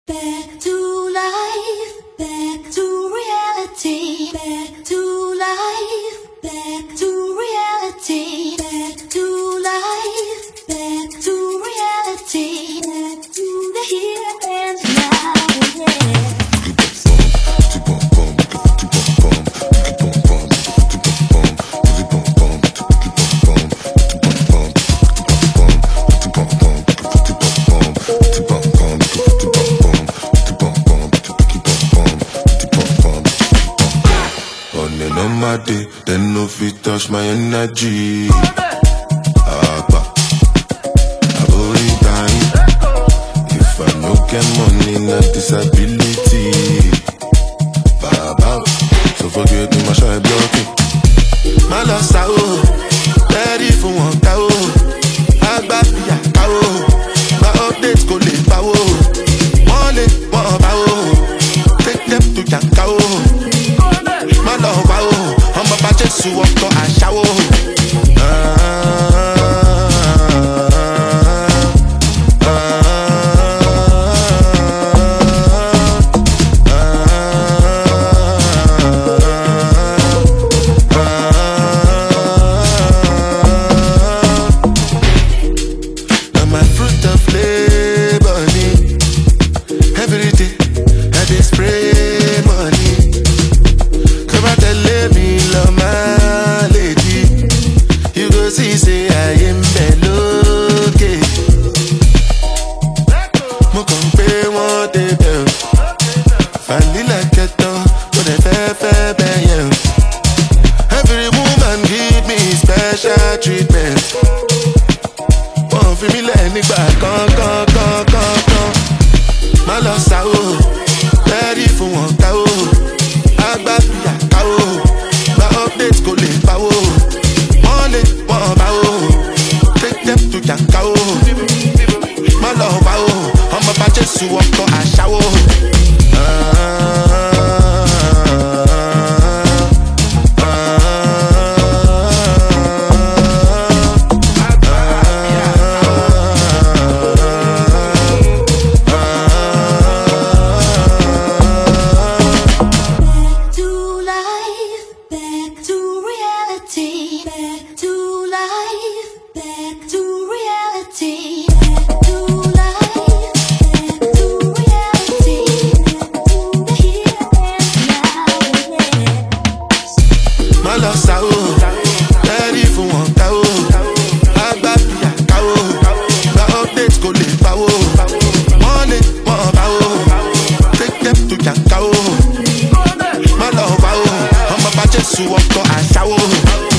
Back to life, back to reality, back to life, back to reality, back to life, back to reality, back to the here and now, yeah. On my day, then no fit touch my energy. Abori time. If I no get money, na disability. Baba, so forget me, my shy blocking. My loss ready for one cow. Agbapiya cow. My updates go live power. One leg, one power. Take them to Yankao. My love, I'm about to sue up to a shower. And my fruit of labor, every day I dey spray money. My lady, you go see, say I am below. Mo kàn pé wọ́n débẹ̀ o. Vanilla kẹtàn, mo dẹ̀ fẹ́ bẹ́ẹ̀ yẹn o. Every woman give me special treatment. Wọ́n fi mí lẹ̀ nígbà kan. Má lọ sá o, ready fún wọn ká o. Agbapiya ká o. Updates go live power. One leg, one power. Take them to Yankao. My love power. I'm about to sue up to a shower. Back to life, back to reality, back to life, back to reality, back to the here and now, yeah. My love sao, ready for one cow. Agbapiya cow. My updates go live power. One leg, one power. Take them to Yankao. My love power. I'm about to sue up to a shower.